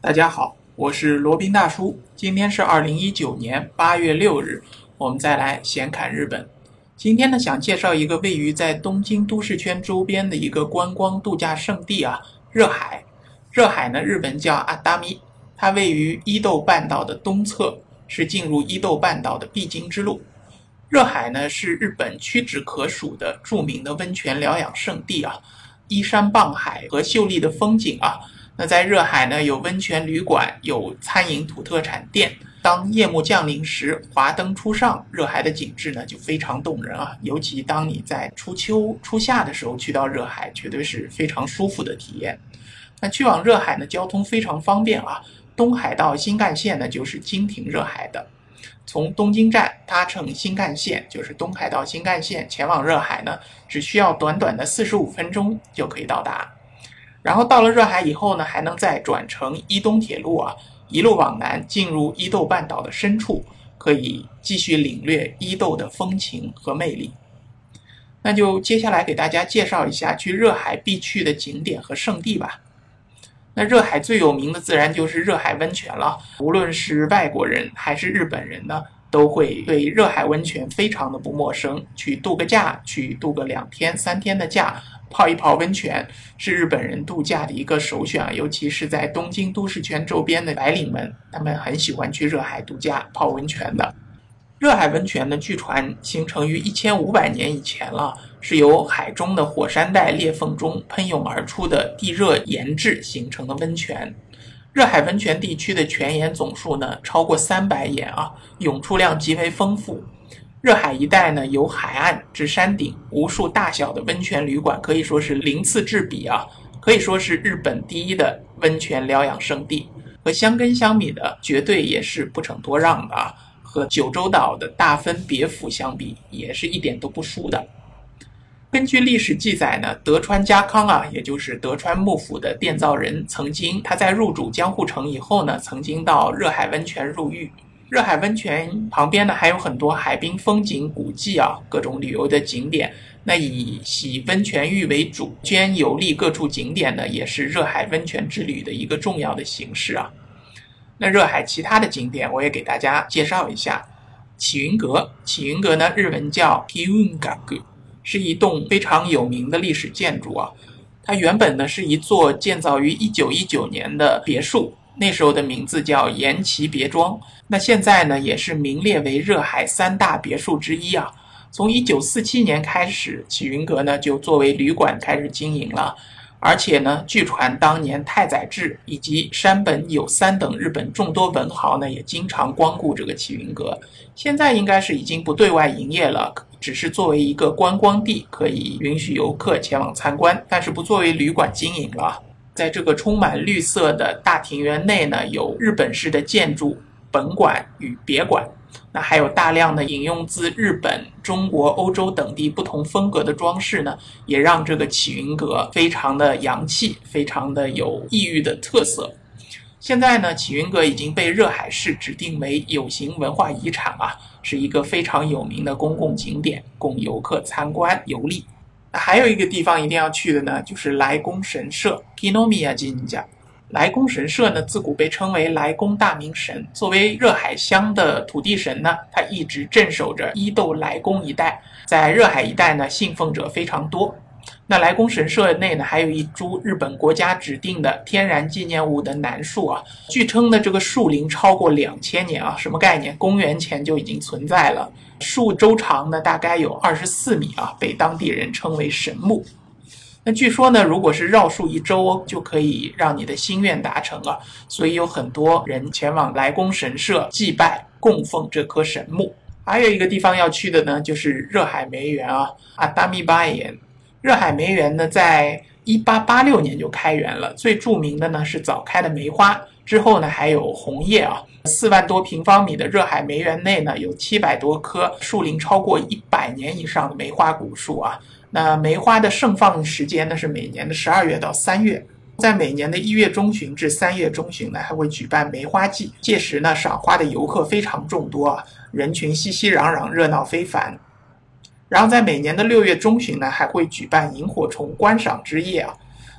大家好，我是罗宾大叔。今天是2019年8月6日，我们再来闲侃日本。今天呢，想介绍一个位于在东京都市圈周边的一个观光度假胜地热海。热海呢，日本叫阿达米，它位于伊豆半岛的东侧，是进入伊豆半岛的必经之路。热海呢，是日本屈指可数的著名的温泉疗养胜地依山傍海和秀丽的风景那在热海呢，有温泉旅馆，有餐饮土特产店。当夜幕降临时，华灯初上，热海的景致呢就非常动人尤其当你在初秋初夏的时候去到热海，绝对是非常舒服的体验。那去往热海呢，交通非常方便东海道新干线呢就是经停热海的。从东京站搭乘新干线，就是东海道新干线前往热海呢，只需要短短的45分钟就可以到达。然后到了热海以后呢，还能再转乘伊东铁路一路往南进入伊豆半岛的深处，可以继续领略伊豆的风情和魅力。那就接下来给大家介绍一下去热海必去的景点和胜地吧。那热海最有名的自然就是热海温泉了，无论是外国人还是日本人呢，都会对热海温泉非常的不陌生。去度个假，去度个2天3天的假，泡一泡温泉是日本人度假的一个首选尤其是在东京都市圈周边的白领们，他们很喜欢去热海度假泡温泉的。热海温泉呢，据传形成于1500年以前了，是由海中的火山带裂缝中喷涌而出的地热岩质形成的温泉。热海温泉地区的泉眼总数呢超过300眼涌出量极为丰富。热海一带呢，由海岸至山顶，无数大小的温泉旅馆，可以说是鳞次栉比可以说是日本第一的温泉疗养胜地。和箱根相比的，绝对也是不逞多让的和九州岛的大分别府相比，也是一点都不输的。根据历史记载呢，德川家康也就是德川幕府的奠造人，他在入主江户城以后呢，曾经到热海温泉入浴。热海温泉旁边呢，还有很多海滨风景古迹各种旅游的景点。那以洗温泉浴为主，兼游历各处景点呢，也是热海温泉之旅的一个重要的形式那热海其他的景点我也给大家介绍一下。启云阁，启云阁呢，日文叫 Kiungaku， 是一栋非常有名的历史建筑它原本呢是一座建造于1919年的别墅，那时候的名字叫岩崎别庄。那现在呢，也是名列为热海3大别墅之一从1947年开始，启云阁呢就作为旅馆开始经营了。而且呢，据传当年太宰治以及山本有三等日本众多文豪呢，也经常光顾这个启云阁。现在应该是已经不对外营业了，只是作为一个观光地，可以允许游客前往参观，但是不作为旅馆经营了。在这个充满绿色的大庭园内呢，有日本式的建筑本馆与别馆，那还有大量的引用自日本、中国、欧洲等地不同风格的装饰呢，也让这个启云阁非常的洋气，非常的有异域的特色。现在呢，启云阁已经被热海市指定为有形文化遗产是一个非常有名的公共景点，供游客参观游历。还有一个地方一定要去的呢，就是来宫神社 Kinomiya Jinja。来宫神社呢，自古被称为来宫大明神，作为热海乡的土地神呢，他一直镇守着伊豆来宫一带，在热海一带呢，信奉者非常多。那来宫神社内呢，还有一株日本国家指定的天然纪念物的楠树据称呢，这个树龄超过2000年什么概念？公元前就已经存在了。树周长呢，大概有24米被当地人称为神木。那据说呢，如果是绕树1周就可以让你的心愿达成所以有很多人前往来宫神社祭拜供奉这棵神木。还有一个地方要去的呢，就是热海梅园阿达米巴园。热海梅园呢，在1886年就开园了，最著名的呢是早开的梅花，之后呢还有红叶4万多平方米的热海梅园内呢，有700多棵树龄超过100年以上的梅花古树那梅花的盛放时间呢是每年的12月到3月，在每年的1月中旬至3月中旬呢，还会举办梅花季，届时呢赏花的游客非常众多人群熙熙攘攘，热闹非凡。然后在每年的6月中旬呢，还会举办萤火虫观赏之夜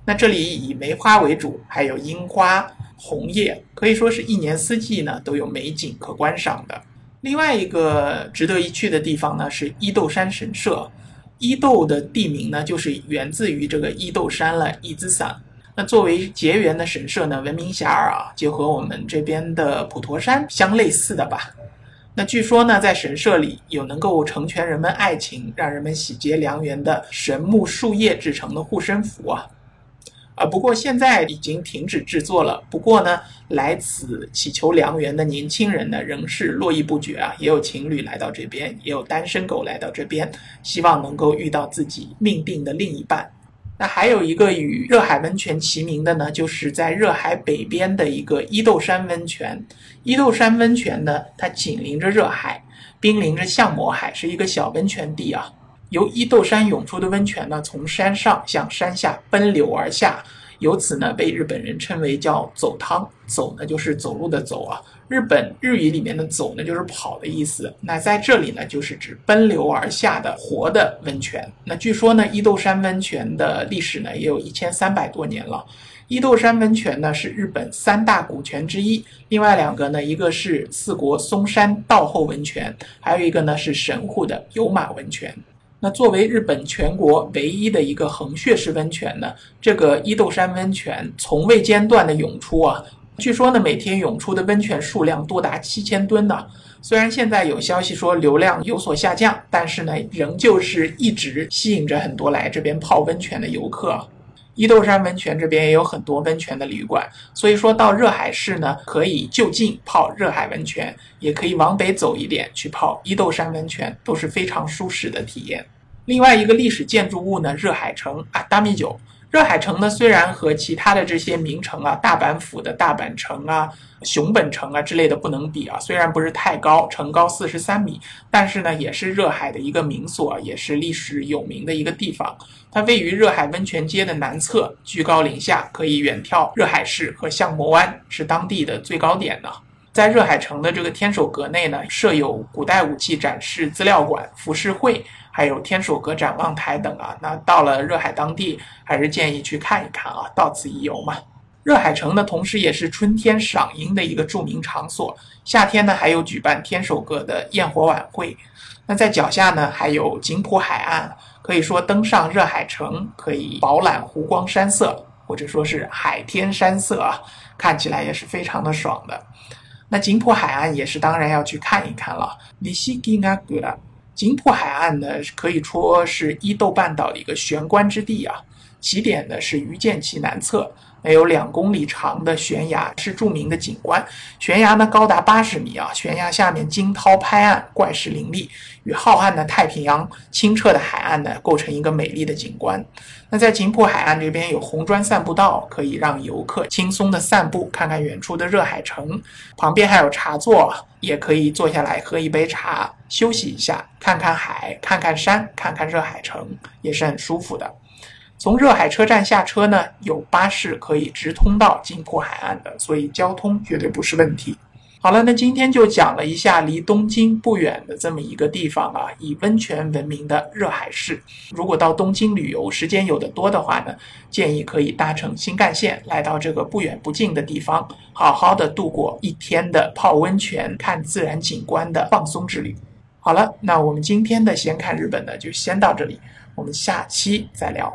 那这里以梅花为主，还有樱花、红叶，可以说是一年四季呢都有美景可观赏的。另外一个值得一去的地方呢是伊豆山神社。伊豆的地名呢就是源自于这个伊豆山了，伊豆山。那作为结缘的神社呢，闻名遐迩啊，就和我们这边的普陀山相类似的吧。那据说呢，在神社里有能够成全人们爱情、让人们喜结良缘的神木树叶制成的护身符啊。不过现在已经停止制作了。不过呢，来此祈求良缘的年轻人呢，仍是络绎不绝啊。也有情侣来到这边，也有单身狗来到这边，希望能够遇到自己命定的另一半。那还有一个与热海温泉齐名的呢，就是在热海北边的一个伊豆山温泉。伊豆山温泉呢，它紧邻着热海，濒临着相模海，是一个小温泉地啊。由伊豆山涌出的温泉呢，从山上向山下奔流而下，由此呢被日本人称为叫走汤。走呢就是走路的走啊，日语里面的走呢就是跑的意思。那在这里呢就是指奔流而下的活的温泉。那据说呢伊豆山温泉的历史呢也有1300多年了。伊豆山温泉呢是日本3大古泉之一，另外2个呢，一个是四国松山道后温泉，还有一个呢是神户的有马温泉。那作为日本全国唯一的一个横穴式温泉呢，这个伊豆山温泉从未间断的涌出啊。据说呢，每天涌出的温泉数量多达7000吨呢。虽然现在有消息说流量有所下降，但是呢，仍旧是一直吸引着很多来这边泡温泉的游客。伊豆山温泉这边也有很多温泉的旅馆，所以说到热海市呢，可以就近泡热海温泉，也可以往北走一点去泡伊豆山温泉，都是非常舒适的体验。另外一个历史建筑物呢，热海城大米酒。热海城呢，虽然和其他的这些名城啊，大阪府的大阪城啊、熊本城啊之类的不能比啊，虽然不是太高，城高43米，但是呢，也是热海的一个名所，也是历史有名的一个地方。它位于热海温泉街的南侧，居高临下，可以远眺热海市和相模湾，是当地的最高点呢。在热海城的这个天守阁内呢，设有古代武器展示资料馆、浮世绘，还有天守阁展望台等啊。那到了热海当地，还是建议去看一看啊，到此一游嘛。热海城呢，同时也是春天赏樱的一个著名场所，夏天呢还有举办天守阁的焰火晚会。那在脚下呢，还有景浦海岸，可以说登上热海城可以饱览湖光山色，或者说是海天山色啊，看起来也是非常的爽的。那景浦海岸也是当然要去看一看了。景浦海岸呢，可以说是伊豆半岛的一个玄关之地啊。起点呢是鱼见崎南侧，有2公里长的悬崖，是著名的景观。悬崖呢高达80米啊，悬崖下面惊涛拍岸，怪石林立，与浩瀚的太平洋清澈的海岸呢构成一个美丽的景观。那在景浦海岸这边有红砖散步道，可以让游客轻松的散步，看看远处的热海城。旁边还有茶座，也可以坐下来喝一杯茶，休息一下，看看海，看看山，看看热海城，也是很舒服的。从热海车站下车呢，有巴士可以直通到景浦海岸的，所以交通绝对不是问题。好了，那今天就讲了一下离东京不远的这么一个地方啊，以温泉闻名的热海市。如果到东京旅游，时间有的多的话呢，建议可以搭乘新干线来到这个不远不近的地方，好好的度过一天的泡温泉、看自然景观的放松之旅。好了，那我们今天的闲侃日本呢，就先到这里，我们下期再聊。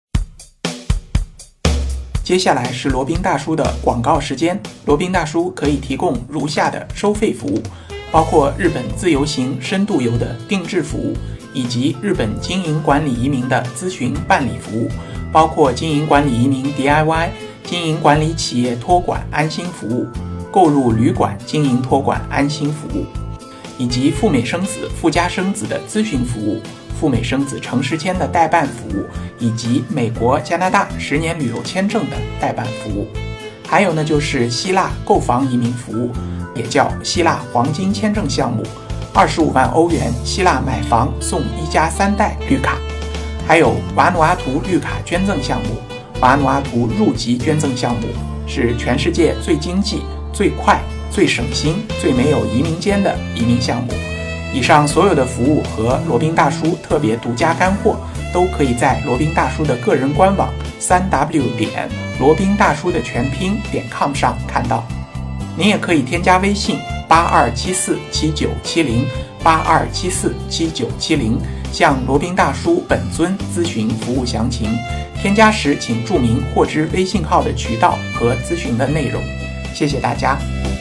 接下来是罗宾大叔的广告时间。罗宾大叔可以提供如下的收费服务，包括日本自由行、深度游的定制服务，以及日本经营管理移民的咨询办理服务，包括经营管理移民 DIY、经营管理企业托管安心服务、购入旅馆经营托管安心服务，以及赴美生子、赴加生子的咨询服务、赴美生子城市签的代办服务，以及美国、加拿大10年旅游签证的代办服务。还有呢，就是希腊购房移民服务，也叫希腊黄金签证项目，25万欧元希腊买房送1家3代绿卡。还有瓦努阿图绿卡捐赠项目，瓦努阿图入籍捐赠项目，是全世界最经济、最快、最省心、最没有移民间的移民项目。以上所有的服务和罗宾大叔特别独家干货，都可以在罗宾大叔的个人官网 3w 点罗宾大叔的全拼.com 上看到。您也可以添加微信8274797082747970，向罗宾大叔本尊咨询服务详情。添加时请注明获知微信号的渠道和咨询的内容。谢谢大家。